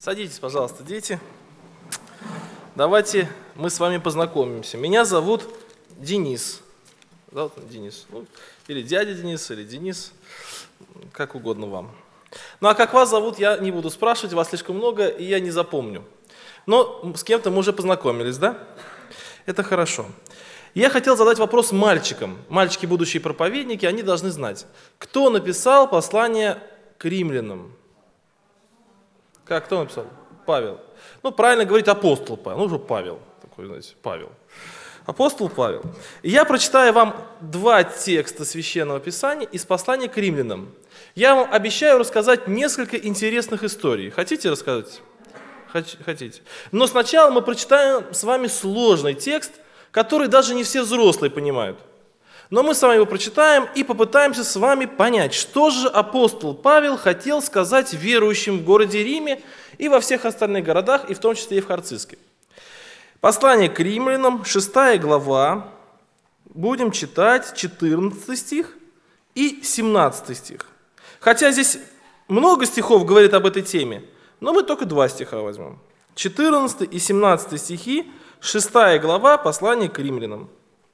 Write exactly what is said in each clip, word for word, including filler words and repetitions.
Садитесь, пожалуйста, дети. Давайте мы с вами познакомимся. Меня зовут Денис. Зовут Денис. Ну, или дядя Денис, или Денис. Как угодно вам. Ну а как вас зовут, я не буду спрашивать, вас слишком много, и я не запомню. Но с кем-то мы уже познакомились, да? Это хорошо. Я хотел задать вопрос мальчикам. Мальчики, будущие проповедники, они должны знать, кто написал послание к римлянам. Как, кто написал? Павел. Ну, правильно говорить апостол Павел. Ну, уже Павел. Такой, знаете, Павел. Апостол Павел. И я прочитаю вам два текста Священного Писания из послания к римлянам. Я вам обещаю рассказать несколько интересных историй. Хотите рассказать? Хотите. Но сначала мы прочитаем с вами сложный текст, который даже не все взрослые понимают. Но мы с вами его прочитаем и попытаемся с вами понять, что же апостол Павел хотел сказать верующим в городе Риме и во всех остальных городах, и в том числе и в Харциске. Послание к римлянам, шестая глава, будем читать четырнадцатый стих и семнадцатый стих. Хотя здесь много стихов говорит об этой теме, но мы только два стиха возьмем. четырнадцатый и семнадцатый стихи, шестая глава, послание к римлянам.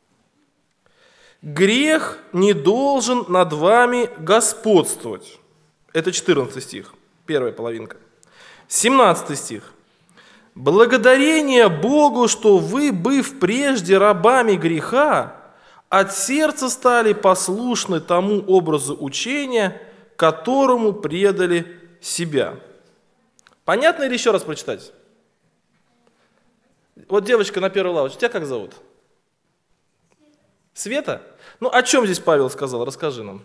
«Грех не должен над вами господствовать». Это четырнадцатый стих, первая половинка. семнадцатый стих. «Благодарение Богу, что вы, быв прежде рабами греха, от сердца стали послушны тому образу учения, которому предали себя». Понятно или еще раз прочитать? Вот девочка на первой лавочке, тебя как зовут? Света? Ну, о чем здесь Павел сказал? Расскажи нам.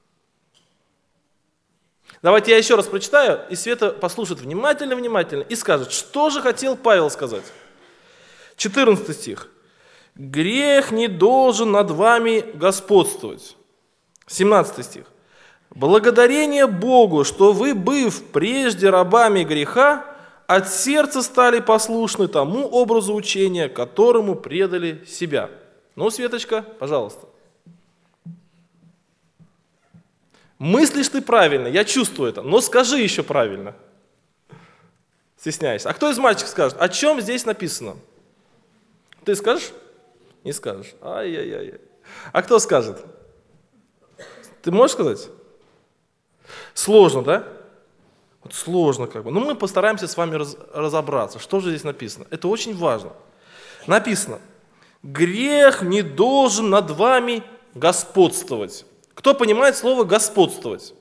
Давайте я еще раз прочитаю, и Света послушает внимательно-внимательно и скажет, что же хотел Павел сказать. четырнадцатый стих. «Грех не должен над вами господствовать». семнадцатый стих. «Благодарение Богу, что вы, быв прежде рабами греха, от сердца стали послушны тому образу учения, которому предали себя». Ну, Светочка, пожалуйста. Мыслишь ты правильно, я чувствую это, но скажи еще правильно. Стесняешься. А кто из мальчиков скажет, о чем здесь написано? Ты скажешь? Не скажешь. Ай-яй-яй. А кто скажет? Ты можешь сказать? Сложно, да? Вот сложно как бы. Но мы постараемся с вами раз, разобраться, что же здесь написано. Это очень важно. Написано. Грех не должен над вами господствовать. Кто понимает слово господствовать?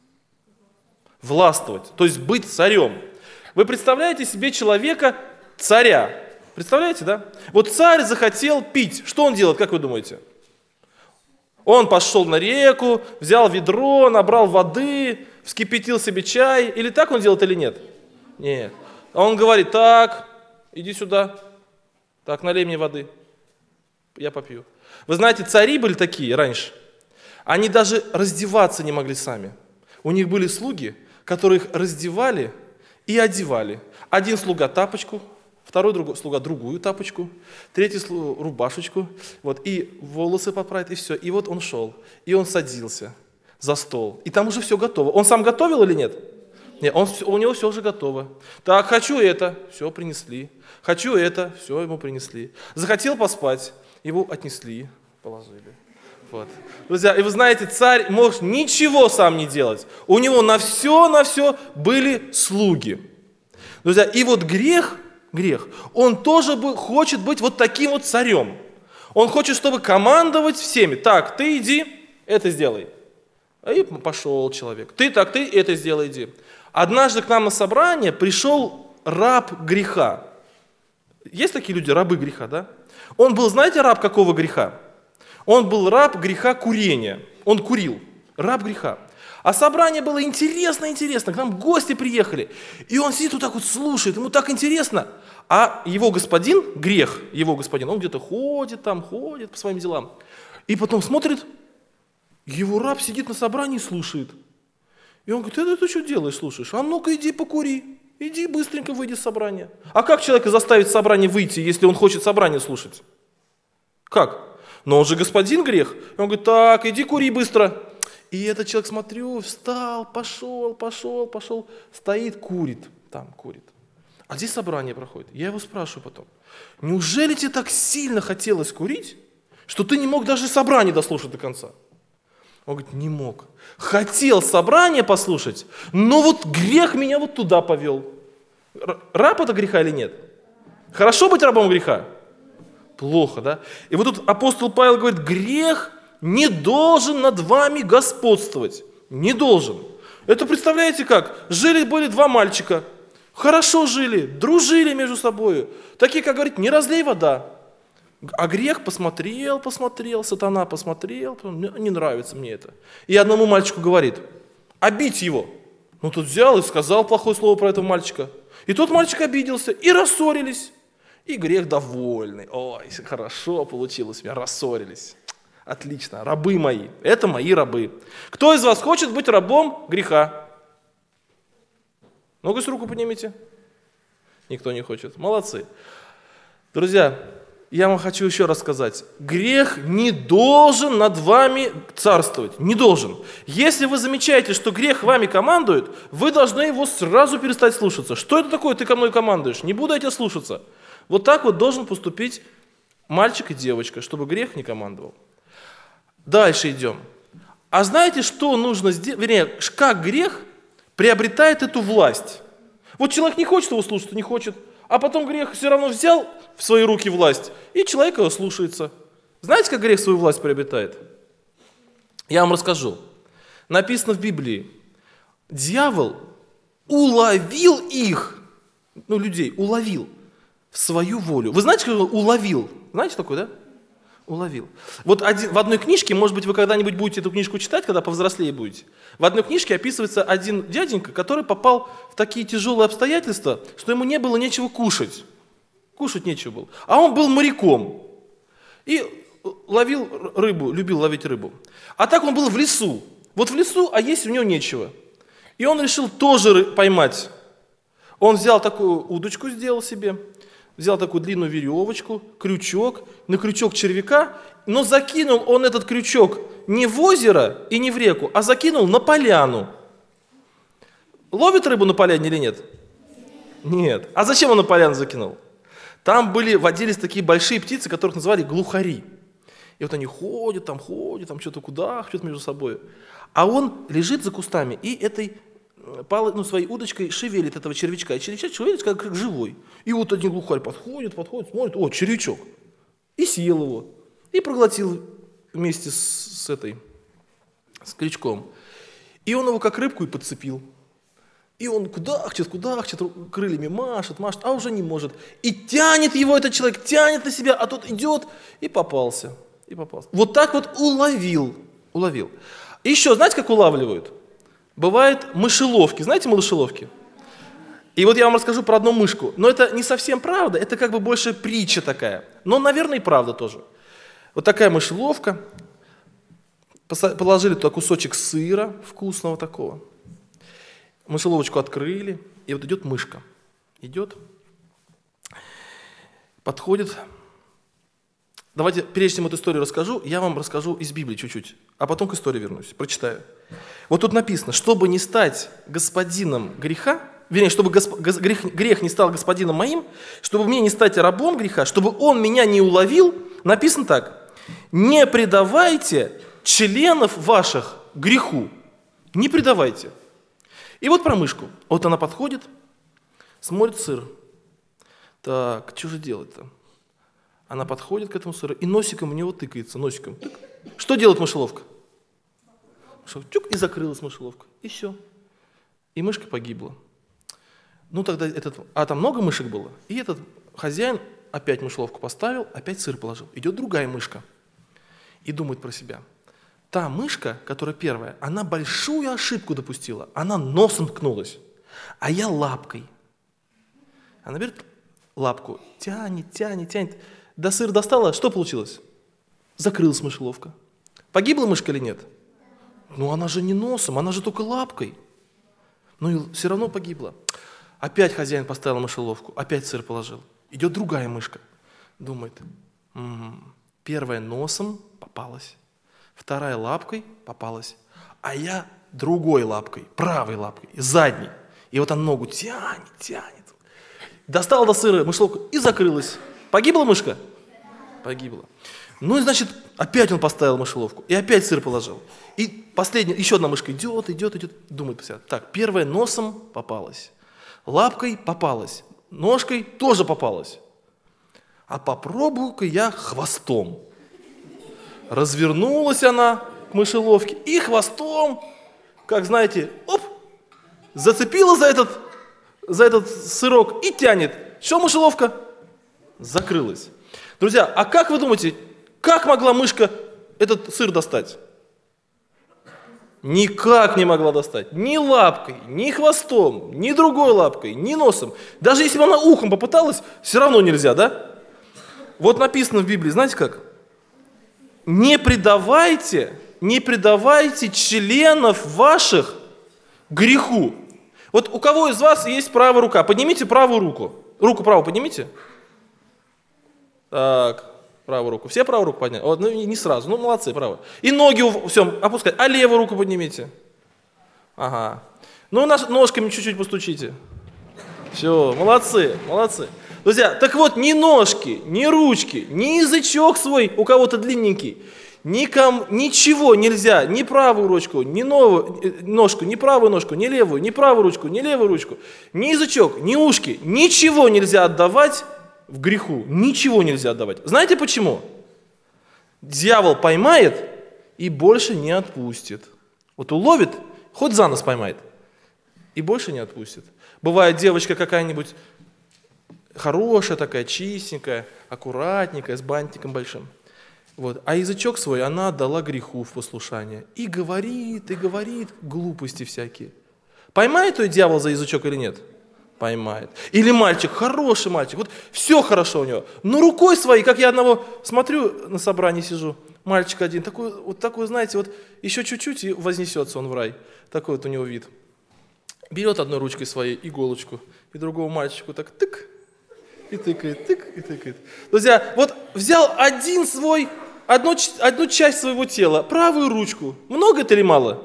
Властвовать, то есть быть царем. Вы представляете себе человека царя? Представляете, да? Вот царь захотел пить. Что он делает, как вы думаете? Он пошел на реку, взял ведро, набрал воды, вскипятил себе чай. Или так он делает, или нет? Нет. А он говорит, так, иди сюда, так, налей мне воды. Я попью. Вы знаете, цари были такие раньше. Они даже раздеваться не могли сами. У них были слуги, которые их раздевали и одевали. Один слуга тапочку, второй другой, слуга другую тапочку, третий слуга рубашечку, вот, и волосы поправить, и все. И вот он шел, и он садился за стол. И там уже все готово. Он сам готовил или нет? Нет, он, у него все уже готово. Так, хочу это, все принесли. Хочу это, все ему принесли. Захотел поспать. Его отнесли, положили. Вот. Друзья, и вы знаете, царь мог ничего сам не делать. У него на все, на все были слуги. Друзья, и вот грех, грех, он тоже хочет быть вот таким вот царем. Он хочет, чтобы командовать всеми. Так, ты иди, это сделай. И пошел человек. Ты так, ты это сделай, иди. Однажды к нам на собрание пришел раб греха. Есть такие люди, рабы греха, да? Он был, знаете, раб какого греха? Он был раб греха курения. Он курил. Раб греха. А собрание было интересно, интересно. К нам гости приехали. И он сидит вот так вот слушает. Ему так интересно. А его господин, грех, его господин, он где-то ходит там, ходит по своим делам. И потом смотрит, его раб сидит на собрании и слушает. И он говорит, ты, ты что делаешь, слушаешь? А ну-ка иди покури. Иди быстренько выйди с собрания. А как человека заставить с собрания выйти, если он хочет собрание слушать? Как? Но он же господин грех. И он говорит, так, иди кури быстро. И этот человек, смотрю, встал, пошел, пошел, пошел, стоит, курит. там курит. А здесь собрание проходит. Я его спрашиваю потом, неужели тебе так сильно хотелось курить, что ты не мог даже собрание дослушать до конца? Он говорит, не мог. Хотел собрание послушать, но вот грех меня вот туда повел. Раб это греха или нет? Хорошо быть рабом греха? Плохо, да? И вот тут апостол Павел говорит, грех не должен над вами господствовать. Не должен. Это представляете как? Жили-были два мальчика, хорошо жили, дружили между собой. Такие, как говорит, не разлей вода. А грех посмотрел, посмотрел, сатана посмотрел, не нравится мне это. И одному мальчику говорит, обидь его. Ну, тот взял и сказал плохое слово про этого мальчика. И тот мальчик обиделся, и рассорились. И грех довольный. Ой, хорошо получилось у меня, рассорились. Отлично, рабы мои, это мои рабы. Кто из вас хочет быть рабом греха? Ну-ка, с руку поднимите. Никто не хочет. Молодцы. Друзья, я вам хочу еще раз сказать. Грех не должен над вами царствовать. Не должен. Если вы замечаете, что грех вами командует, вы должны его сразу перестать слушаться. Что это такое, ты ко мной командуешь? Не буду я тебя слушаться. Вот так вот должен поступить мальчик и девочка, чтобы грех не командовал. Дальше идем. А знаете, что нужно сделать? Вернее, как грех приобретает эту власть? Вот человек не хочет его слушать, не хочет. А потом грех все равно взял в свои руки власть, и человек его слушается. Знаете, как грех свою власть приобретает? Я вам расскажу. Написано в Библии. Дьявол уловил их, ну, людей, уловил в свою волю. Вы знаете, как он уловил? Знаете такое, да? Уловил. Вот один, в одной книжке, может быть, вы когда-нибудь будете эту книжку читать, когда повзрослее будете. В одной книжке описывается один дяденька, который попал в такие тяжелые обстоятельства, что ему не было нечего кушать. Кушать нечего было. А он был моряком. И ловил рыбу, любил ловить рыбу. А так он был в лесу. Вот в лесу, а есть у него нечего. И он решил тоже поймать. Он взял такую удочку, сделал себе. Взял такую длинную веревочку, крючок, на крючок червяка, но закинул он этот крючок не в озеро и не в реку, а закинул на поляну. Ловит рыбу на поляне или нет? Нет. А зачем он на поляну закинул? Там были, водились такие большие птицы, которых называли глухари. И вот они ходят, там ходят, там что-то куда, что-то между собой. А он лежит за кустами и этой палой, ну, своей удочкой шевелит этого червячка. И червячок шевелит как, как живой. И вот один глухарь подходит, подходит, смотрит, о, червячок. И съел его. И проглотил вместе с, с этой, с крючком. И он его как рыбку и подцепил. И он кудахчет, кудахчет, крыльями машет, машет, а уже не может. И тянет его этот человек, тянет на себя, а тот идет и попался. И попался. Вот так вот уловил. Уловил. И еще, знаете, как улавливают? Бывают мышеловки. Знаете мышеловки? И вот я вам расскажу про одну мышку. Но это не совсем правда, это как бы больше притча такая. Но, наверное, и правда тоже. Вот такая мышеловка. Положили туда кусочек сыра вкусного такого. Мышеловочку открыли, и вот идет мышка. Идет, подходит. Давайте, прежде чем эту историю расскажу, я вам расскажу из Библии чуть-чуть, а потом к истории вернусь, прочитаю. Вот тут написано, чтобы не стать господином греха, вернее, чтобы госп... грех, грех не стал господином моим, чтобы мне не стать рабом греха, чтобы он меня не уловил, написано так: не предавайте членов ваших греху, не предавайте. И вот про мышку. Вот она подходит, смотрит сыр. Так, что же делать-то? Она подходит к этому сыру и носиком в него тыкается, носиком. Тык. Что делает мышеловка? Чук, и закрылась мышеловка. И все. И мышка погибла. Ну тогда этот, а там много мышек было. И этот хозяин опять мышеловку поставил, опять сыр положил. Идет другая мышка и думает про себя. Та мышка, которая первая, она большую ошибку допустила. Она носом ткнулась, а я лапкой. Она берет лапку, тянет, тянет, тянет. До сыра достала, что получилось? Закрылась мышеловка. Погибла мышка или нет? Ну она же не носом, она же только лапкой. Ну и все равно погибла. Опять хозяин поставил мышеловку, опять сыр положил. Идет другая мышка. Думает, м-м, первая носом попалась, вторая лапкой попалась, а я другой лапкой, правой лапкой, задней. И вот она ногу тянет, тянет. Достала до сыра мышеловку и закрылась. Погибла мышка? Погибла. Ну и значит, опять он поставил мышеловку и опять сыр положил. И последняя, еще одна мышка идет, идет, идет, думает, так, первая носом попалась, лапкой попалась, ножкой тоже попалась. А попробую-ка я хвостом. Развернулась она к мышеловке и хвостом, как знаете, оп, зацепила за этот, за этот сырок и тянет. Что мышеловка? Закрылась. Друзья, а как вы думаете, как могла мышка этот сыр достать? Никак не могла достать. Ни лапкой, ни хвостом, ни другой лапкой, ни носом. Даже если бы она ухом попыталась, все равно нельзя, да? Вот написано в Библии, знаете как? Не предавайте, не предавайте членов ваших греху. Вот у кого из вас есть правая рука? Поднимите правую руку. Руку правую поднимите. Так, правую руку. Все правую руку подняли? Вот, ну, не сразу, ну молодцы, правую. И ноги, все, опускайте. А левую руку поднимите. Ага. Ну, ножками чуть-чуть постучите. Все, молодцы, молодцы. Друзья, так вот, ни ножки, ни ручки, ни язычок свой у кого-то длинненький, никому, ничего нельзя, ни правую ручку, ни новую ножку, ни правую ножку, ни левую, ни правую ручку, ни левую ручку, ни язычок, ни ушки, ничего нельзя отдавать в греху, ничего нельзя отдавать. Знаете почему? Дьявол поймает и больше не отпустит. Вот уловит, хоть за нос поймает, и больше не отпустит. Бывает девочка какая-нибудь хорошая такая, чистенькая, аккуратненькая, с бантиком большим. Вот. А язычок свой она отдала греху в послушание. И говорит, и говорит глупости всякие. Поймает ее дьявол за язычок или нет? Поймает. Или мальчик, хороший мальчик, вот все хорошо у него, но рукой своей, как я одного смотрю, на собрании сижу, мальчик один, такой, вот такой, знаете, вот еще чуть-чуть и вознесется он в рай. Такой вот у него вид. Берет одной ручкой своей иголочку, и другого мальчику так тык, и тыкает, тык, и тыкает. Друзья, вот взял один свой, одну, одну часть своего тела, правую ручку. Много это или мало?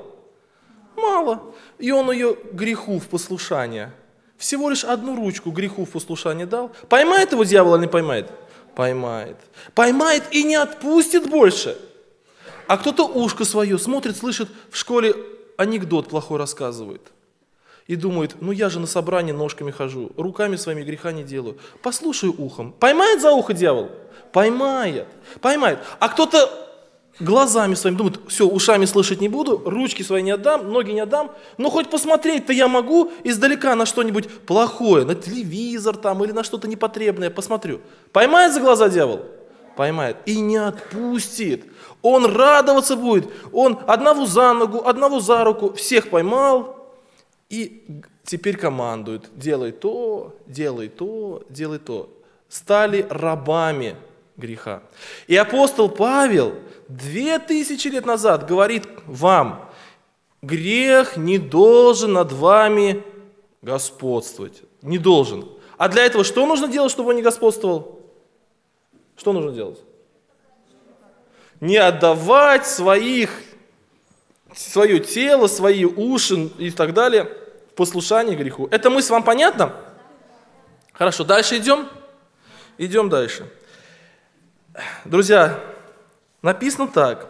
Мало. И он ее греху в послушание. Всего лишь одну ручку греху в послушание дал. Поймает его дьявол или не поймает? Поймает. Поймает и не отпустит больше. А кто-то ушко свое смотрит, слышит, в школе анекдот плохой рассказывает. И думает, ну я же на собрании ножками хожу, руками своими греха не делаю. Послушаю ухом. Поймает за ухо дьявол? Поймает. Поймает. А кто-то глазами своими думает, все, ушами слышать не буду, ручки свои не отдам, ноги не отдам, но хоть посмотреть-то я могу издалека на что-нибудь плохое, на телевизор там или на что-то непотребное посмотрю. Поймает за глаза дьявол? Поймает. И не отпустит. Он радоваться будет. Он одного за ногу, одного за руку, всех поймал. И теперь командует, делай то, делай то, делай то. Стали рабами греха. И апостол Павел две тысячи лет назад говорит вам, грех не должен над вами господствовать. Не должен. А для этого что нужно делать, чтобы он не господствовал? Что нужно делать? Не отдавать своих, свое тело, свои уши и так далее в послушание греху. Эта мысль вам понятна? Хорошо, дальше идем? Идем дальше. Друзья, написано так.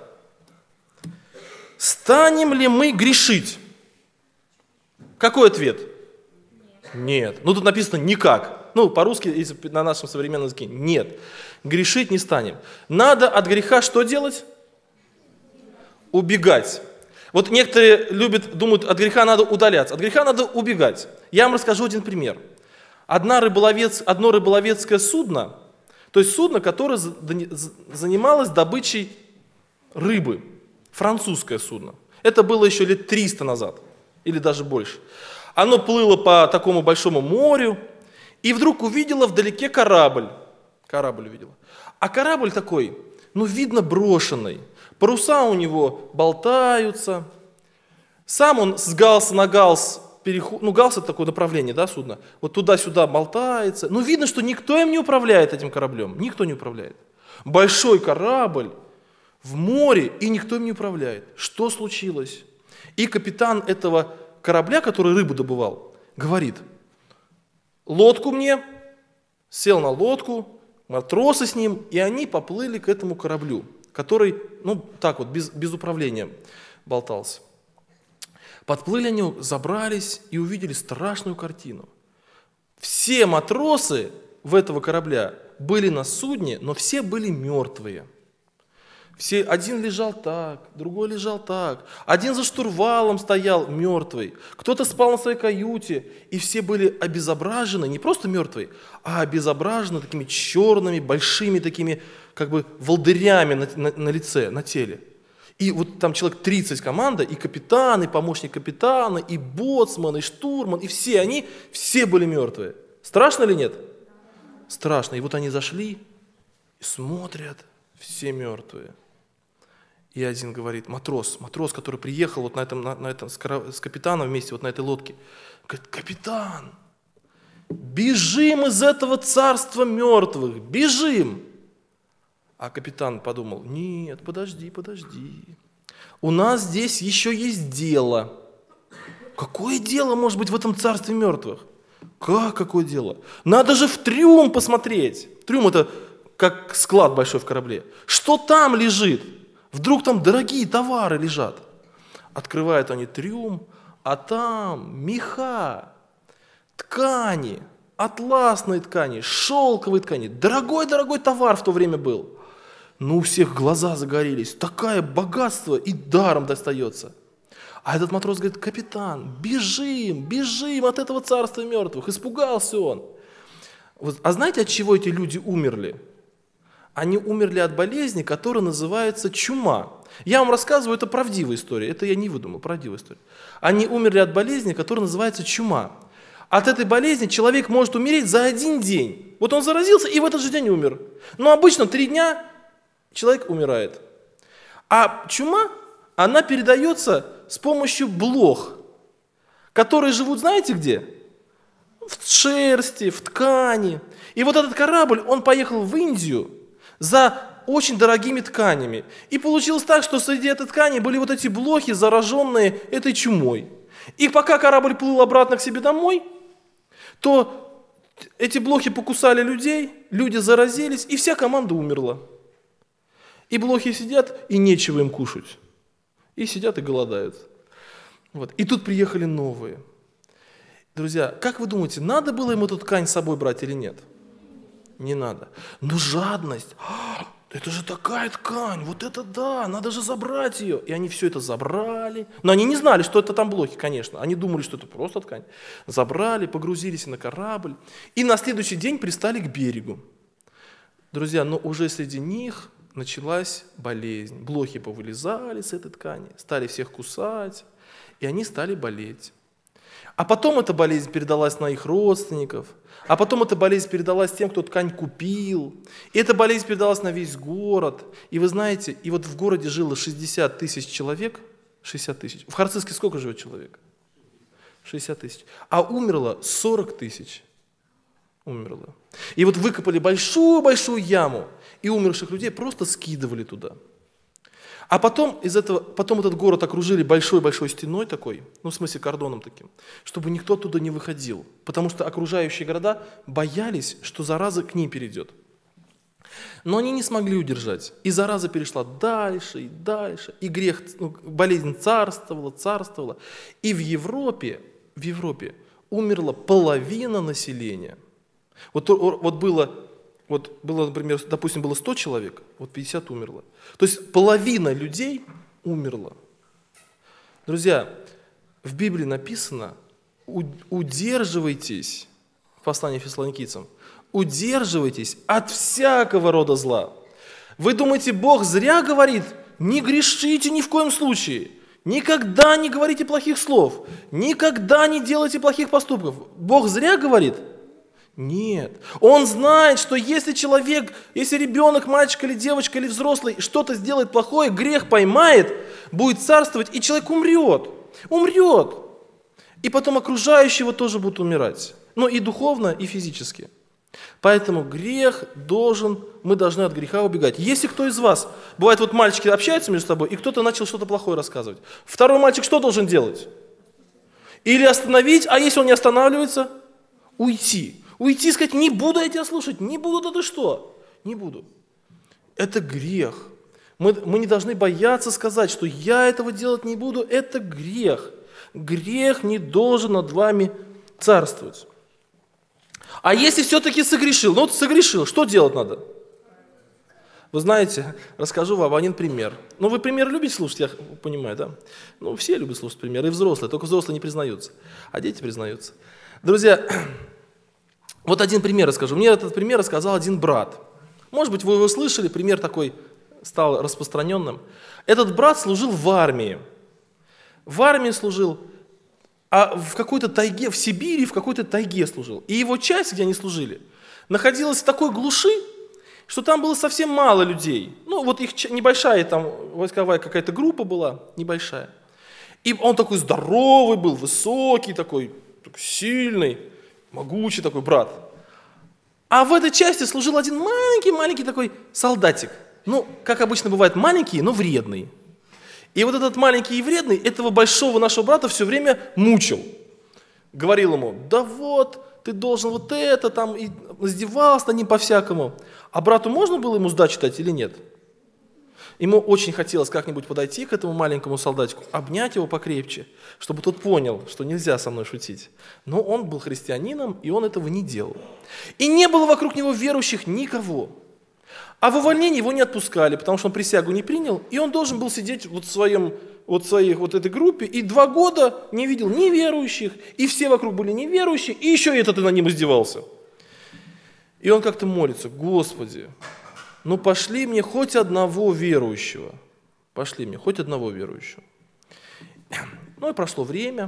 Станем ли мы грешить? Какой ответ? Нет. Ну, тут написано никак. Ну, по-русски, если на нашем современном языке, нет. Грешить не станем. Надо от греха что делать? Убегать. Вот некоторые любят, думают, от греха надо удаляться. От греха надо убегать. Я вам расскажу один пример. Одна рыболовец, одно рыболовецкое судно, то есть судно, которое занималось добычей рыбы. Французское судно. Это было еще лет триста назад, или даже больше. Оно плыло по такому большому морю, и вдруг увидело вдалеке корабль. Корабль увидела. А корабль такой, ну, видно, брошенный. Паруса у него болтаются. Сам он с галса на галс, переход... ну, галс это такое направление, да, судна. Вот туда-сюда болтается. Ну, видно, что никто им не управляет этим кораблем. Никто не управляет. Большой корабль в море, и никто им не управляет. Что случилось? И капитан этого корабля, который рыбу добывал, говорит: лодку мне, сел на лодку, матросы с ним, и они поплыли к этому кораблю, который, ну так вот, без, без управления болтался. Подплыли они, забрались и увидели страшную картину. Все матросы в этого корабля были на судне, но все были мертвые. Все, один лежал так, другой лежал так, один за штурвалом стоял мертвый, кто-то спал на своей каюте, и все были обезображены, не просто мертвые, а обезображены такими черными, большими такими, как бы, волдырями на, на, на лице, на теле. И вот там человек тридцать команда, и капитан, и помощник капитана, и боцман, и штурман, и все они, все были мертвые. Страшно или нет? Страшно. И вот они зашли и смотрят, все мертвые. И один говорит, матрос, матрос, который приехал вот на этом, на, на этом с, кара, с капитаном вместе вот на этой лодке, говорит: капитан, бежим из этого царства мертвых, бежим. А капитан подумал: нет, подожди, подожди, у нас здесь еще есть дело. Какое дело может быть в этом царстве мертвых? Как какое дело? Надо же в трюм посмотреть. Трюм — это как склад большой в корабле. Что там лежит? Вдруг там дорогие товары лежат. Открывают они трюм, а там меха, ткани, атласные ткани, шелковые ткани. Дорогой-дорогой товар в то время был. Ну, у всех глаза загорелись. Такое богатство и даром достается. А этот матрос говорит: капитан, бежим, бежим от этого царства мертвых. Испугался он. Вот, а знаете, от чего эти люди умерли? Они умерли от болезни, которая называется чума. Я вам рассказываю, это правдивая история, это я не выдумал, правдивая история. Они умерли от болезни, которая называется чума. От этой болезни человек может умереть за один день. Вот он заразился и в этот же день умер. Но обычно три дня человек умирает. А чума, она передается с помощью блох, которые живут, знаете где? В шерсти, в ткани. И вот этот корабль, он поехал в Индию за очень дорогими тканями. И получилось так, что среди этой ткани были вот эти блохи, зараженные этой чумой. И пока корабль плыл обратно к себе домой, то эти блохи покусали людей, люди заразились, и вся команда умерла. И блохи сидят, и нечего им кушать. И сидят и голодают. Вот. И тут приехали новые. Друзья, как вы думаете, надо было им эту ткань с собой брать или нет? Не надо. Но жадность. А, это же такая ткань, вот это да, надо же забрать ее. И они все это забрали. Но они не знали, что это там блохи, конечно. Они думали, что это просто ткань. Забрали, погрузились на корабль. И на следующий день пристали к берегу. Друзья, но уже среди них началась болезнь. Блохи повылезали с этой ткани, стали всех кусать, и они стали болеть. А потом эта болезнь передалась на их родственников, а потом эта болезнь передалась тем, кто ткань купил, и эта болезнь передалась на весь город. И вы знаете, и вот в городе жило шестьдесят тысяч человек, шестьдесят тысяч. В Харциске сколько живет человек? шестьдесят тысяч. А умерло сорок тысяч. Умерло. И вот выкопали большую-большую яму, и умерших людей просто скидывали туда. А потом, из этого, потом этот город окружили большой-большой стеной такой, ну в смысле кордоном таким, чтобы никто оттуда не выходил, потому что окружающие города боялись, что зараза к ним перейдет. Но они не смогли удержать, и зараза перешла дальше и дальше, и грех, ну, болезнь царствовала, царствовала, и в Европе, в Европе умерла половина населения. Вот, вот было... Вот было, например, допустим, было сто человек, вот пятьдесят умерло. То есть половина людей умерла. Друзья, в Библии написано: удерживайтесь, в послании фессалоникийцам, удерживайтесь от всякого рода зла. Вы думаете, Бог зря говорит: не грешите ни в коем случае, никогда не говорите плохих слов, никогда не делайте плохих поступков. Бог зря говорит? Нет. Он знает, что если человек, если ребенок, мальчик или девочка или взрослый что-то сделает плохое, грех поймает, будет царствовать, и человек умрет. Умрет. И потом окружающие его тоже будут умирать. Ну и духовно, и физически. Поэтому грех должен, мы должны от греха убегать. Если кто из вас, бывает, вот мальчики общаются между собой, и кто-то начал что-то плохое рассказывать. Второй мальчик что должен делать? Или остановить, а если он не останавливается, уйти. Уйти и сказать, не буду я тебя слушать, не буду, да ты что? Не буду. Это грех. Мы, мы не должны бояться сказать, что я этого делать не буду, это грех. Грех не должен над вами царствовать. А если все-таки согрешил, ну вот согрешил, что делать надо? Вы знаете, расскажу вам один пример. Ну, вы примеры любите слушать, я понимаю, да? Ну, все любят слушать примеры, и взрослые, только взрослые не признаются, а дети признаются. Друзья, вот один пример расскажу. Мне этот пример рассказал один брат. Может быть, вы его слышали, пример такой стал распространенным. Этот брат служил в армии. В армии служил, а в какой-то тайге, в Сибири, в какой-то тайге служил. И его часть, где они служили, находилась в такой глуши, что там было совсем мало людей. Ну, вот их небольшая там войсковая какая-то группа была, небольшая. И он такой здоровый был, высокий такой, такой сильный, могучий такой брат. А в этой части служил один маленький-маленький такой солдатик. Ну, как обычно бывает, маленький, но вредный. И вот этот маленький и вредный этого большого нашего брата все время мучил. Говорил ему, да вот, ты должен вот это, там, и издевался над ним по-всякому. А брату можно было ему сдачу дать или нет? Ему очень хотелось как-нибудь подойти к этому маленькому солдатику, обнять его покрепче, чтобы тот понял, что нельзя со мной шутить. Но он был христианином, и он этого не делал. И не было вокруг него верующих никого. А в увольнении его не отпускали, потому что он присягу не принял, и он должен был сидеть вот в своем, вот в своей вот этой группе, и два года не видел ни верующих, и все вокруг были неверующие, и еще этот и над ним издевался. И он как-то молится, Господи, ну пошли мне хоть одного верующего, пошли мне хоть одного верующего. Ну и прошло время,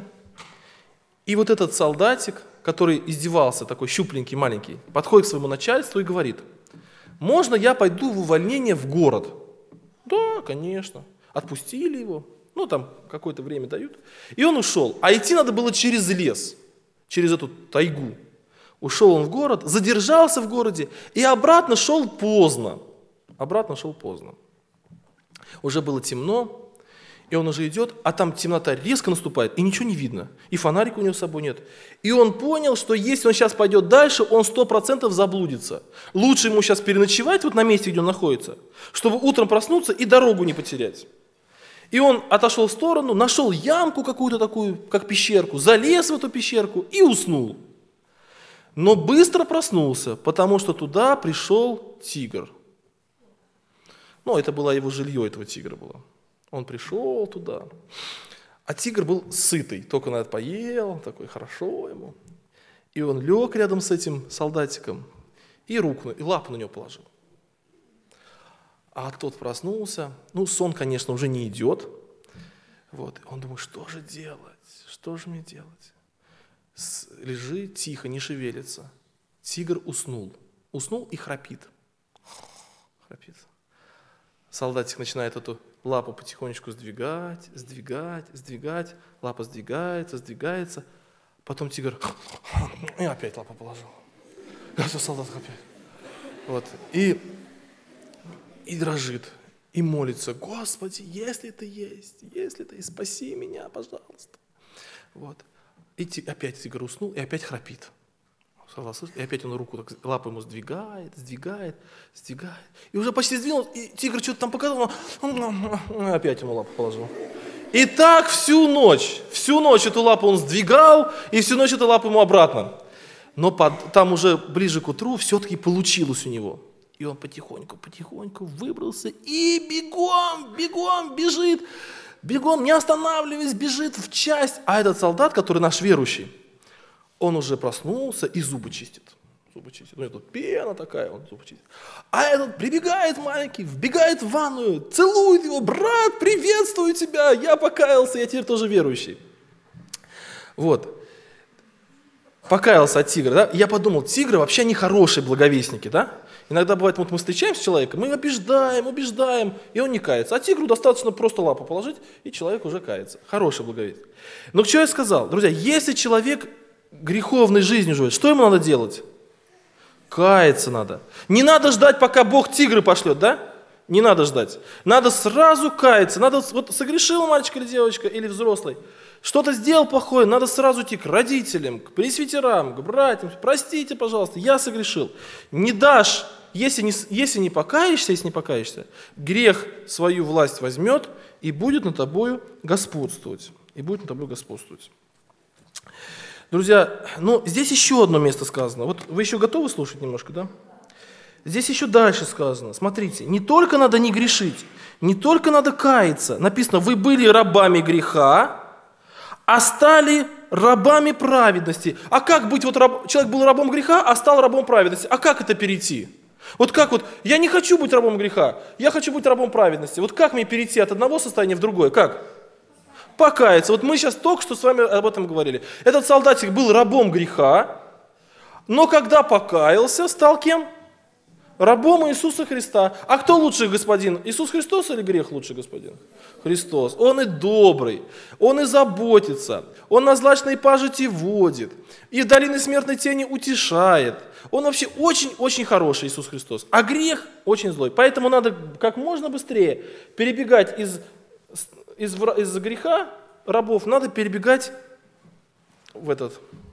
и вот этот солдатик, который издевался, такой щупленький, маленький, подходит к своему начальству и говорит, можно я пойду в увольнение в город? Да, конечно. Отпустили его, ну там какое-то время дают. И он ушел. А идти надо было через лес, через эту тайгу. Ушел он в город, задержался в городе и обратно шел поздно. Обратно шел поздно. Уже было темно, и он уже идет, а там темнота резко наступает, и ничего не видно. И фонарика у него с собой нет. И он понял, что если он сейчас пойдет дальше, он сто процентов заблудится. Лучше ему сейчас переночевать вот на месте, где он находится, чтобы утром проснуться и дорогу не потерять. И он отошел в сторону, нашел ямку какую-то такую, как пещерку, залез в эту пещерку и уснул. Но быстро проснулся, потому что туда пришел тигр. Ну, это было его жилье, этого тигра было. Он пришел туда, а тигр был сытый, только он поел, такой хорошо ему. И он лег рядом с этим солдатиком и руку, и лапу на него положил. А тот проснулся, ну сон, конечно, уже не идет. Вот, он думает, что же делать, что же мне делать? Лежит тихо, не шевелится. Тигр уснул, уснул и храпит. Храпит. Солдатик начинает эту лапу потихонечку сдвигать, сдвигать, сдвигать. Лапа сдвигается, сдвигается. Потом тигр и опять лапу положил. Это солдат опять. Вот. И, и дрожит, и молится. Господи, если ты есть, если ты есть, спаси меня, пожалуйста. Вот. И ти, опять тигр уснул, и опять храпит. И опять он руку, так, лапу ему сдвигает, сдвигает, сдвигает. И уже почти сдвинул, и тигр что-то там показал, но опять ему лапу положил. И так всю ночь, всю ночь эту лапу он сдвигал, и всю ночь эту лапу ему обратно. Но под, там уже ближе к утру все-таки получилось у него. И он потихоньку, потихоньку выбрался и бегом, бегом бежит, бегом, не останавливаясь, бежит в часть. А этот солдат, который наш верующий, он уже проснулся и зубы чистит. Зубы чистит. У него тут пена такая, он зубы чистит. А этот прибегает маленький, вбегает в ванную, целует его. Брат, приветствую тебя, я покаялся, я теперь тоже верующий. Вот. Покаялся от тигра, да? И я подумал, тигры вообще не хорошие благовестники, да? Иногда бывает, вот мы встречаемся с человеком, мы убеждаем, убеждаем, и он не кается. А тигру достаточно просто лапу положить, и человек уже кается. Хороший благовестник. Но что я сказал? Друзья, если человек греховной жизнью живет, что ему надо делать? Каяться надо. Не надо ждать, пока Бог тигры пошлет, да? Не надо ждать. Надо сразу каяться. Надо, вот согрешил мальчик или девочка, или взрослый, что-то сделал плохое, надо сразу идти к родителям, к пресвитерам, к братьям. Простите, пожалуйста, я согрешил. Не дашь, если не, если не покаешься, если не покаешься, грех свою власть возьмет и будет над тобою господствовать. И будет над тобой господствовать. Друзья, ну здесь еще одно место сказано. Вот вы еще готовы слушать немножко, да? Здесь еще дальше сказано. Смотрите, не только надо не грешить, не только надо каяться. Написано, вы были рабами греха, а стали рабами праведности. А как быть, вот раб, человек был рабом греха, а стал рабом праведности. А как это перейти? Вот как вот, я не хочу быть рабом греха, я хочу быть рабом праведности. Вот как мне перейти от одного состояния в другое? Как? Покаяться. Вот мы сейчас только что с вами об этом говорили. Этот солдатик был рабом греха, но когда покаялся, стал кем? Рабом Иисуса Христа. А кто лучший господин? Иисус Христос или грех лучший господин? Христос. Он и добрый, Он и заботится, Он на злачной пажити водит, и в долине смертной тени утешает. Он вообще очень-очень хороший, Иисус Христос. А грех очень злой. Поэтому надо как можно быстрее перебегать из, из, из греха рабов, надо перебегать в этот,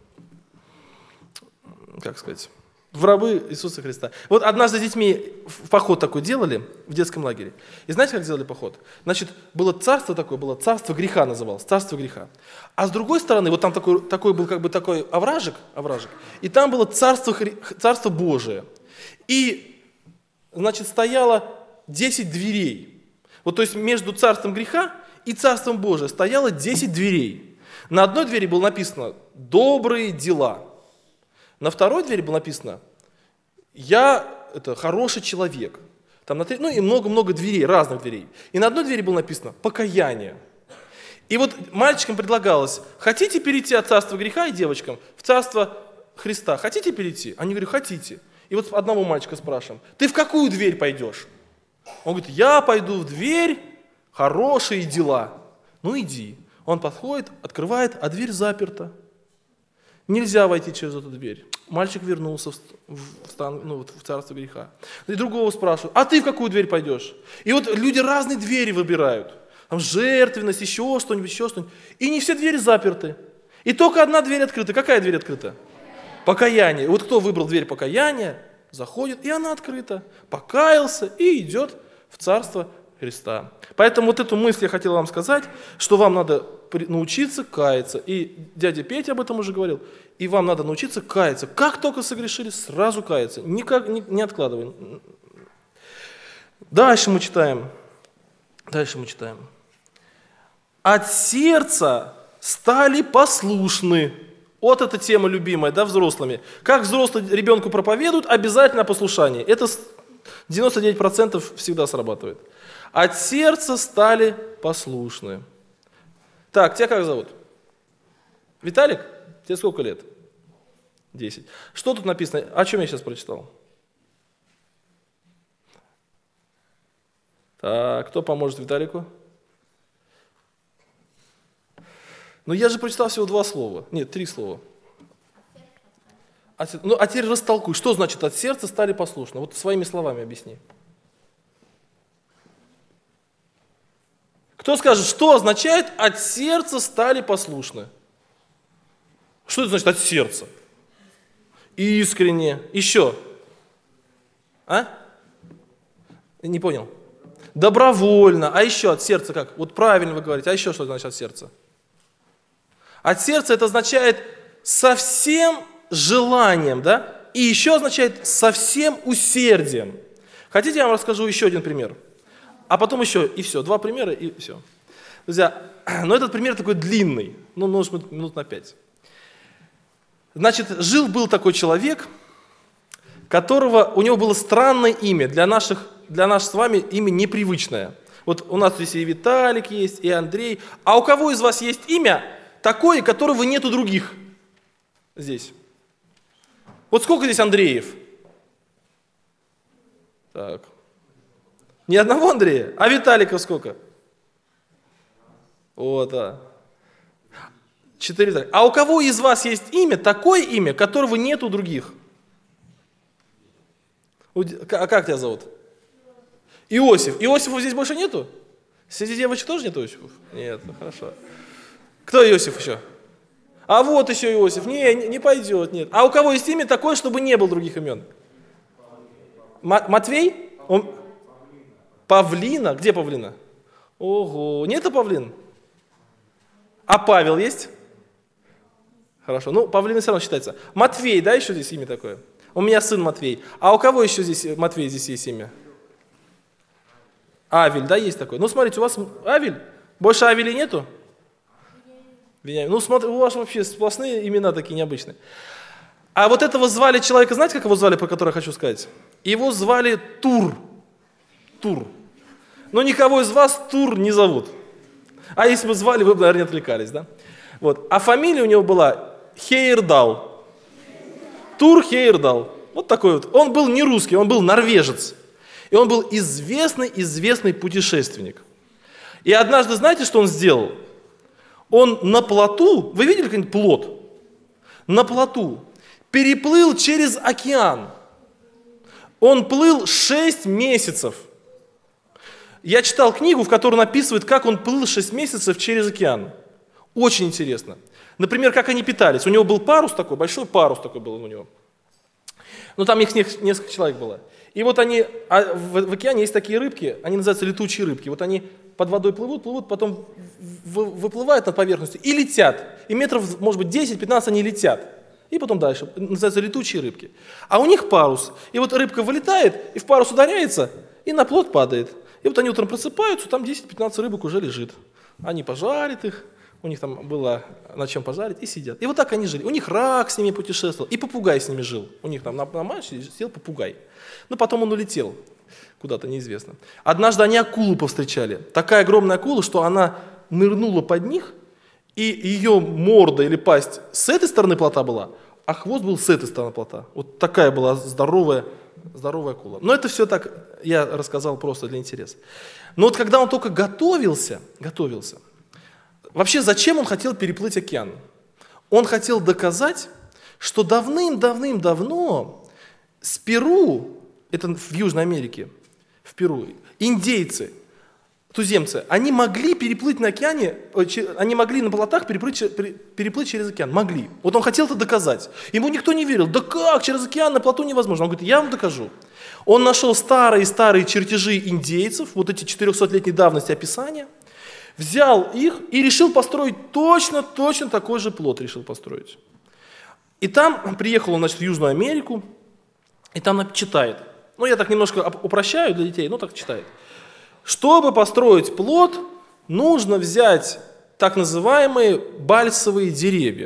как сказать, в рабы Иисуса Христа. Вот однажды с детьми в поход такой делали в детском лагере. И знаете, как делали поход? Значит, было царство такое, было царство греха называлось, царство греха. А с другой стороны, вот там такой, такой был как бы такой овражек, овражек, и там было царство, царство Божие. И, значит, стояло десять дверей. Вот то есть между царством греха и царством Божиим стояло десять дверей. На одной двери было написано «добрые дела». На второй двери было написано «Я это, хороший человек». Там на три, ну и много-много дверей, разных дверей. И на одной двери было написано «покаяние». И вот мальчикам предлагалось, хотите перейти от царства греха и девочкам в царство Христа? Хотите перейти? Они говорят, хотите. И вот одного мальчика спрашиваем, ты в какую дверь пойдешь? Он говорит, я пойду в дверь хорошие дела. Ну иди. Он подходит, открывает, а дверь заперта. Нельзя войти через эту дверь. Мальчик вернулся в, в, в, ну, в царство греха. И другого спрашивают, а ты в какую дверь пойдешь? И вот люди разные двери выбирают. Там жертвенность, еще что-нибудь, еще что-нибудь. И не все двери заперты. И только одна дверь открыта. Какая дверь открыта? Покаяние. И вот кто выбрал дверь покаяния, заходит, и она открыта. Покаялся и идет в царство Христа. Поэтому вот эту мысль я хотел вам сказать, что вам надо научиться каяться. И дядя Петя об этом уже говорил. И вам надо научиться каяться. Как только согрешили, сразу каяться. Никак не, не откладывай. Дальше мы читаем. Дальше мы читаем. От сердца стали послушны. Вот эта тема любимая, да, взрослыми. Как взрослый ребенку проповедуют, обязательно послушание. Это девяносто девять процентов всегда срабатывает. От сердца стали послушны. Так, тебя как зовут? Виталик? Тебе сколько лет? Десять. Что тут написано? О чем я сейчас прочитал? Так, кто поможет Виталику? Ну я же прочитал всего два слова. Нет, три слова. А, ну, а теперь растолкуй. Что значит от сердца стали послушны? Вот своими словами объясни. Кто скажет, что означает от сердца стали послушны? Что это значит от сердца? Искренне. Еще. А? Не понял. Добровольно. А еще от сердца как? Вот правильно вы говорите. А еще что значит от сердца? От сердца это означает со всем желанием, да? И еще означает со всем усердием. Хотите, я вам расскажу еще один пример? А потом еще, и все. Два примера, и все. Друзья, но этот пример такой длинный. Ну, может, минут на пять. Значит, жил-был такой человек, которого, у него было странное имя, для, наших, для нас с вами имя непривычное. Вот у нас здесь и Виталик есть, и Андрей. А у кого из вас есть имя такое, которого нету других здесь? Вот сколько здесь Андреев? Так. Ни одного Андрея? А Виталиков сколько? Вот, да. Четыре. А у кого из вас есть имя, такое имя, которого нету других? А как тебя зовут? Иосиф. Иосифов здесь больше нету? Среди девочек тоже нет Иосифов? Нет, ну хорошо. Кто Иосиф еще? А вот еще Иосиф. Не, не, не пойдет, нет. А у кого есть имя такое, чтобы не было других имен? М- Матвей? Он... Павлина? Где Павлина? Ого, нету Павлин? А Павел есть? Хорошо, ну Павлина все равно считается. Матвей, да, еще здесь имя такое? У меня сын Матвей. А у кого еще здесь Матвей, здесь есть имя? Авель, да, есть такой? Ну смотрите, у вас Авель? Больше Авелей нету? Вениамин. Ну смотри, у вас вообще сплошные имена такие необычные. А вот этого звали человека, знаете, как его звали, про который я хочу сказать? Его звали Тур. Тур. Но никого из вас Тур не зовут. А если бы звали, вы бы, наверное, не отвлекались, да? Вот. А фамилия у него была Хейердал. Тур Хейердал. Вот такой вот. Он был не русский, он был норвежец. И он был известный-известный путешественник. И однажды, знаете, что он сделал? Он на плоту, вы видели какой-нибудь плот? На плоту переплыл через океан. Он плыл шесть месяцев. Я читал книгу, в которой написывают, как он плыл шесть месяцев через океан. Очень интересно. Например, как они питались. У него был парус такой, большой парус такой был у него. Ну, там их несколько человек было. И вот они, а в, в океане есть такие рыбки, они называются летучие рыбки. Вот они под водой плывут, плывут, потом в, выплывают над поверхностью и летят. И метров, может быть, десять-пятнадцать они летят. И потом дальше. Называются летучие рыбки. А у них парус. И вот рыбка вылетает, и в парус ударяется, и на плот падает. И вот они утром просыпаются, там десять-пятнадцать рыбок уже лежит. Они пожарят их, у них там было на чем пожарить, и сидят. И вот так они жили. У них рак с ними путешествовал, и попугай с ними жил. У них там на, на мачте сидел попугай. Но потом он улетел куда-то, неизвестно. Однажды они акулу повстречали. Такая огромная акула, что она нырнула под них, и ее морда или пасть с этой стороны плота была, а хвост был с этой стороны плота. Вот такая была здоровая, здоровая акула. Но это все так я рассказал просто для интереса. Но вот когда он только готовился, готовился, вообще зачем он хотел переплыть океан? Он хотел доказать, что давным-давным-давно с Перу, это в Южной Америке, в Перу, индейцы, туземцы, они могли переплыть на океане, они могли на плотах переплыть, переплыть через океан, могли. Вот он хотел это доказать. Ему никто не верил. Да как, через океан на плоту невозможно. Он говорит, я вам докажу. Он нашел старые-старые чертежи индейцев, вот эти четырехсотлетней давности описания, взял их и решил построить точно-точно такой же плот, решил построить. И там приехал он, значит, в Южную Америку, и там читает. Ну, я так немножко упрощаю для детей, но так читает. Чтобы построить плот, нужно взять так называемые бальсовые деревья.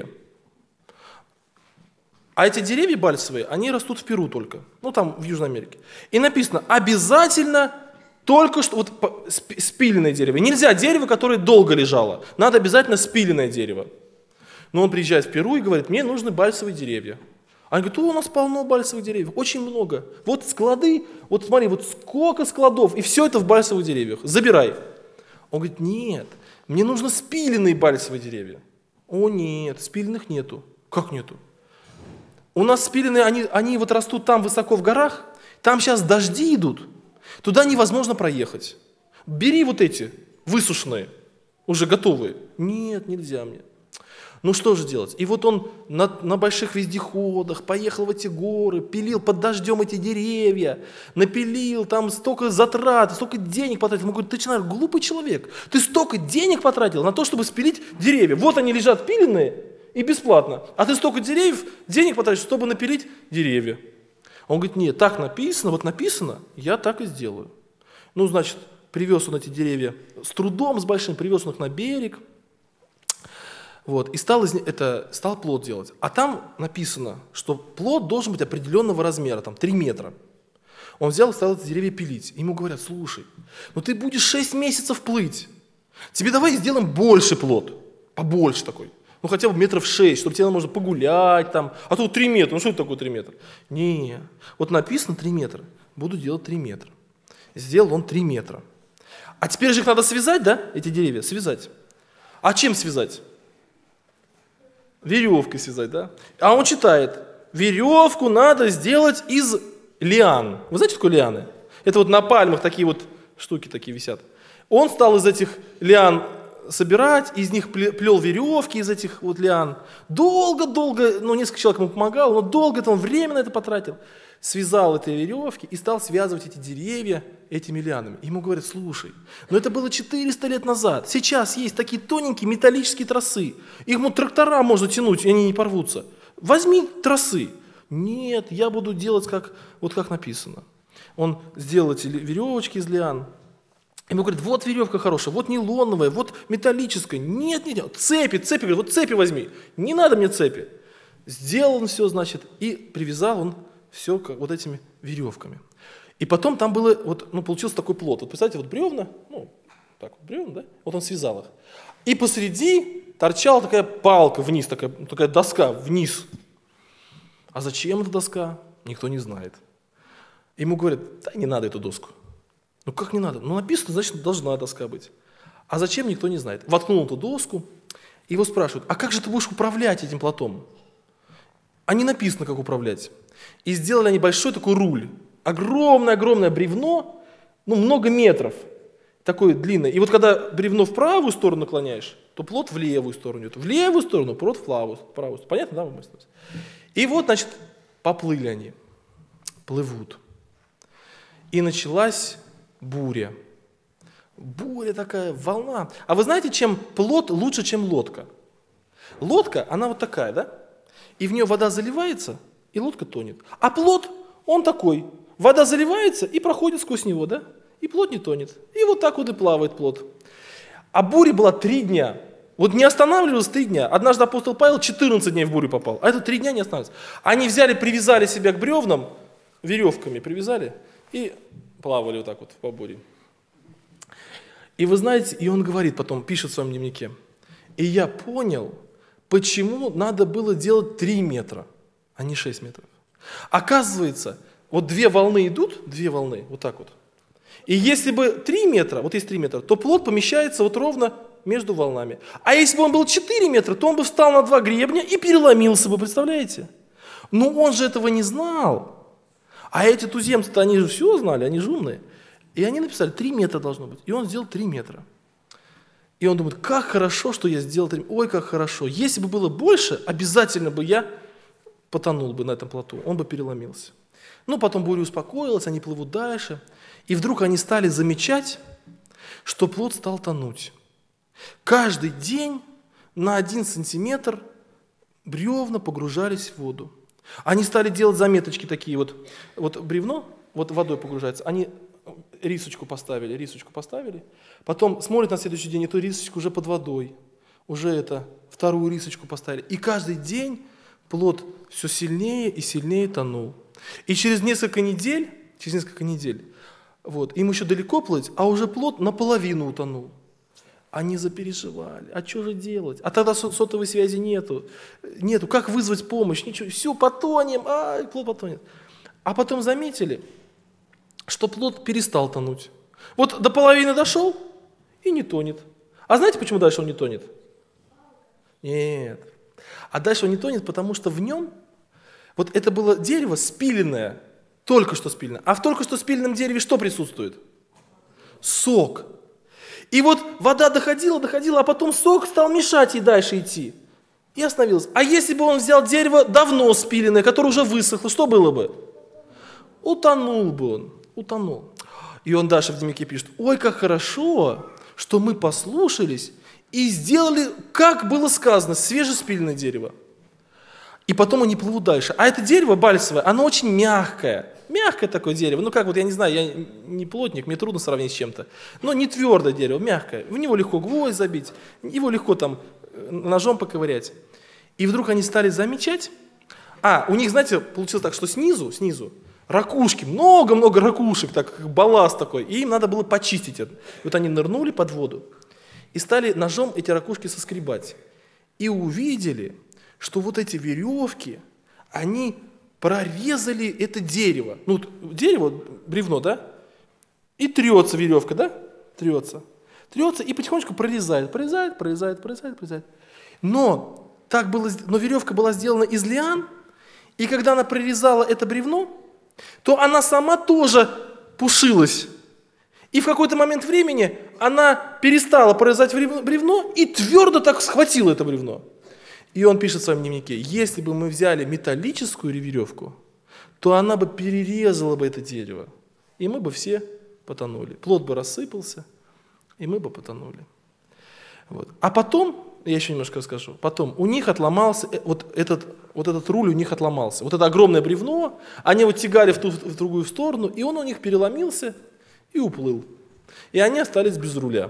А эти деревья бальсовые, они растут в Перу только, ну там в Южной Америке. И написано, обязательно только что, вот спиленное дерево. Нельзя дерево, которое долго лежало, надо обязательно спиленное дерево. Но он приезжает в Перу и говорит, мне нужны бальсовые деревья. Они говорят, о, у нас полно бальсовых деревьев, очень много. Вот склады, вот смотри, вот сколько складов, и все это в бальсовых деревьях, забирай. Он говорит, нет, мне нужно спиленные бальсовые деревья. О, нет, спиленных нету. Как нету? У нас спиленные, они, они вот растут там высоко в горах, там сейчас дожди идут, туда невозможно проехать. Бери вот эти, высушенные, уже готовые. Нет, нельзя мне. Ну что же делать? И вот он на, на больших вездеходах поехал в эти горы, пилил под дождем эти деревья, напилил, там столько затрат, столько денег потратил. Ему говорят, ты что, наверное, глупый человек, ты столько денег потратил на то, чтобы спилить деревья. Вот они лежат пиленные и бесплатно, а ты столько деревьев, денег потратишь, чтобы напилить деревья. Он говорит, нет, так написано, вот написано, я так и сделаю. Ну, значит, привез он эти деревья с трудом, с большим, привез он их на берег. Вот, и стал, из, это, стал плот делать. А там написано, что плот должен быть определенного размера, там три метра. Он взял и стал эти деревья пилить. Ему говорят, слушай, ну ты будешь шесть месяцев плыть. Тебе давай сделаем больше плот, побольше такой. Ну хотя бы метров шесть, чтобы тебе можно погулять там. А тут три метра, ну что это такое три метра? Не, вот написано три метра, буду делать три метра. Сделал он три метра. А теперь же их надо связать, да, эти деревья, связать. А чем связать? Веревкой связать, да? А он читает, веревку надо сделать из лиан. Вы знаете, что такое лианы? Это вот на пальмах такие вот штуки такие висят. Он стал из этих лиан собирать, из них плел веревки из этих вот лиан. Долго-долго, ну несколько человек ему помогало, но долго это он время на это потратил. Связал эти веревки и стал связывать эти деревья этими лианами. Ему говорят, слушай, но это было четыреста лет назад. Сейчас есть такие тоненькие металлические тросы. Их ну, трактора можно тянуть, и они не порвутся. Возьми тросы. Нет, я буду делать как, вот как написано. Он сделал эти веревочки из лиан. Ему говорят, вот веревка хорошая, вот нейлоновая, вот металлическая. Нет, нет, нет, цепи, цепи, говорит, вот цепи возьми. Не надо мне цепи. Сделал он все, значит, и привязал он все как, вот этими веревками. И потом там было, вот, ну, получился такой плот. Вот представьте, вот бревна, ну, так вот бревна, да? Вот он связал их. И посреди торчала такая палка вниз, такая, такая доска вниз. А зачем эта доска? Никто не знает. Ему говорят, да не надо эту доску. Ну как не надо? Ну написано, значит, должна доска быть. А зачем, никто не знает. Воткнул эту доску, и его спрашивают, а как же ты будешь управлять этим плотом? А не написано, как управлять. И сделали они большой такой руль. Огромное-огромное бревно, ну много метров, такое длинное. И вот когда бревно в правую сторону наклоняешь, то плот в левую сторону идет. В левую сторону, плот в правую, в правую сторону. Понятно, да? Вы мыслите? И вот, значит, поплыли они, плывут. И началась буря. Буря такая, волна. А вы знаете, чем плот лучше, чем лодка? Лодка, она вот такая, да? И в нее вода заливается, и лодка тонет. А плот, он такой. Вода заливается и проходит сквозь него, да? И плот не тонет. И вот так вот и плавает плот. А буря была три дня. Вот не останавливалась три дня. Однажды апостол Павел четырнадцать дней в бурю попал, а это три дня не останавливался. Они взяли, привязали себя к бревнам, веревками привязали и плавали вот так вот по буре. И вы знаете, и он говорит потом, пишет в своем дневнике, и я понял, почему надо было делать три метра, а не шесть метров. Оказывается, вот две волны идут, две волны, вот так вот. И если бы три метра, вот есть три метра, то плот помещается вот ровно между волнами. А если бы он был четыре метра, то он бы встал на два гребня и переломился бы, представляете? Но он же этого не знал. А эти туземцы-то, они же все знали, они же умные. И они написали, три метра должно быть. И он сделал три метра. И он думает, как хорошо, что я сделал три метра. Ой, как хорошо. Если бы было больше, обязательно бы я потонул бы на этом плоту. Он бы переломился. Ну, потом буря успокоилась, они плывут дальше. И вдруг они стали замечать, что плот стал тонуть. Каждый день на один сантиметр бревна погружались в воду. Они стали делать заметочки такие, вот, вот бревно, вот водой погружается, они рисочку поставили, рисочку поставили, потом смотрят на следующий день, эту рисочку уже под водой, уже это, вторую рисочку поставили. И каждый день плот все сильнее и сильнее тонул. И через несколько недель, через несколько недель, вот, им еще далеко плыть, а уже плот наполовину утонул. Они запереживали. А что же делать? А тогда сотовой связи нету. Нету. Как вызвать помощь? Ничего. Все, потонем. А, плот потонет. А потом заметили, что плот перестал тонуть. Вот до половины дошел и не тонет. А знаете, почему дальше он не тонет? Нет. А дальше он не тонет, потому что в нем, вот это было дерево спиленное, только что спиленное. А в только что спиленном дереве что присутствует? Сок. И вот вода доходила, доходила, а потом сок стал мешать ей дальше идти. И остановился. А если бы он взял дерево давно спиленное, которое уже высохло, что было бы? Утонул бы он, утонул. И он дальше в дневнике пишет, ой, как хорошо, что мы послушались и сделали, как было сказано, свежеспиленное дерево. И потом они плывут дальше. А это дерево бальсовое, оно очень мягкое. Мягкое такое дерево. Ну как вот, я не знаю, я не плотник, мне трудно сравнить с чем-то. Но не твердое дерево, мягкое. В него легко гвоздь забить, его легко там ножом поковырять. И вдруг они стали замечать. А, у них, знаете, получилось так, что снизу, снизу ракушки, много-много ракушек, так как балласт такой. И им надо было почистить это. И вот они нырнули под воду и стали ножом эти ракушки соскребать. И увидели, что вот эти веревки, они прорезали это дерево. Ну, дерево, бревно, да? И трется веревка, да? Трется. Трется и потихонечку прорезает, прорезает, прорезает, прорезает, прорезает. Но, так было, но веревка была сделана из лиан, и когда она прорезала это бревно, то она сама тоже пушилась. И в какой-то момент времени она перестала прорезать бревно и твердо так схватила это бревно. И он пишет в своем дневнике: если бы мы взяли металлическую веревку, то она бы перерезала бы это дерево, и мы бы все потонули. Плод бы рассыпался, и мы бы потонули. Вот. А потом, я еще немножко расскажу, потом у них отломался, вот этот, вот этот руль у них отломался. Вот это огромное бревно, они вот тягали в ту, в другую сторону, и он у них переломился и уплыл. И они остались без руля.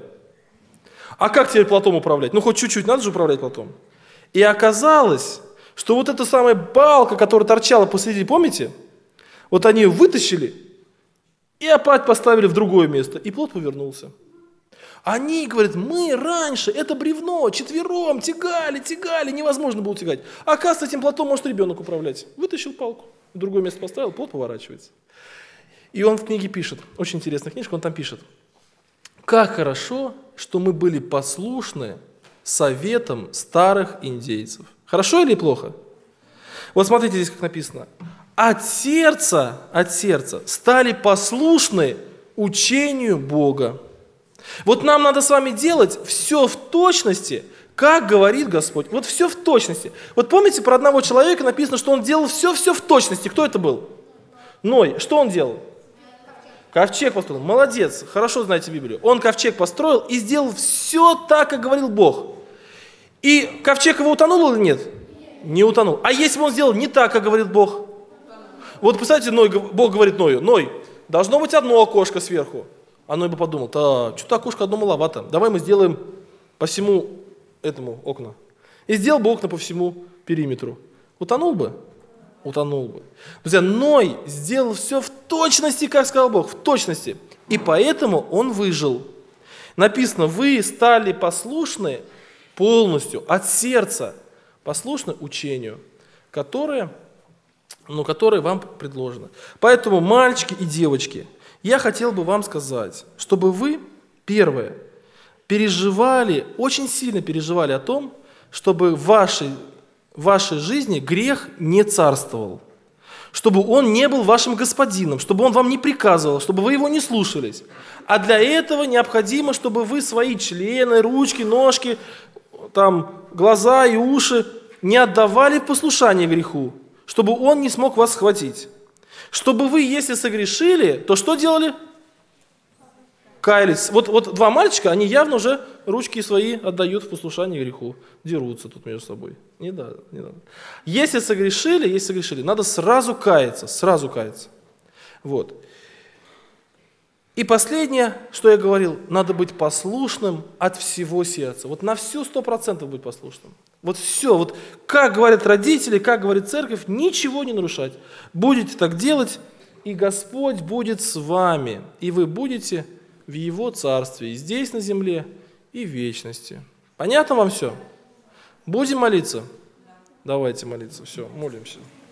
А как теперь плотом управлять? Ну, хоть чуть-чуть, надо же управлять плотом. И оказалось, что вот эта самая балка, которая торчала посреди, помните? Вот они ее вытащили и опять поставили в другое место, и плот повернулся. Они говорят: мы раньше это бревно четвером тягали, тягали, невозможно было тягать. А оказывается, этим плотом может ребенок управлять. Вытащил палку, в другое место поставил, плот поворачивается. И он в книге пишет, очень интересная книжка, он там пишет: как хорошо, что мы были послушны советам старых индейцев. Хорошо или плохо? Вот смотрите здесь, как написано. От сердца, от сердца стали послушны учению Бога. Вот нам надо с вами делать все в точности, как говорит Господь. Вот все в точности. Вот помните, про одного человека написано, что он делал все-все в точности. Кто это был? Ной. Что он делал? Ковчег построил. Молодец, хорошо знаете Библию. Он ковчег построил и сделал все так, как говорил Бог. И ковчег его утонул или нет? Не утонул. А если бы он сделал не так, как говорит Бог? Вот представьте, Ной, Бог говорит Ною: Ной, должно быть одно окошко сверху. А Ной бы подумал: так, что-то окошко одно маловато. Давай мы сделаем по всему этому окна. И сделал бы окна по всему периметру. Утонул бы? Утонул бы. Друзья, Ной сделал все в точности, как сказал Бог, в точности. И поэтому он выжил. Написано: вы стали послушны полностью, от сердца, послушны учению, которое, ну, которое вам предложено. Поэтому, мальчики и девочки, я хотел бы вам сказать, чтобы вы, первое, переживали, очень сильно переживали о том, чтобы в вашей, в вашей жизни грех не царствовал, чтобы он не был вашим господином, чтобы он вам не приказывал, чтобы вы его не слушались. А для этого необходимо, чтобы вы свои члены, ручки, ножки, там, глаза и уши не отдавали в послушание греху, чтобы он не смог вас схватить. Чтобы вы, если согрешили, то что делали? Каялись. Вот, вот два мальчика, они явно уже ручки свои отдают в послушание греху. Дерутся тут между собой. Не надо, не надо. Если согрешили, если согрешили, надо сразу каяться, сразу каяться. Вот. И последнее, что я говорил, надо быть послушным от всего сердца. Вот на всю сто процентов быть послушным. Вот все, вот как говорят родители, как говорит церковь, ничего не нарушать. Будете так делать, и Господь будет с вами, и вы будете в Его Царстве, и здесь на земле, и в вечности. Понятно вам все? Будем молиться? Давайте молиться. Все, молимся.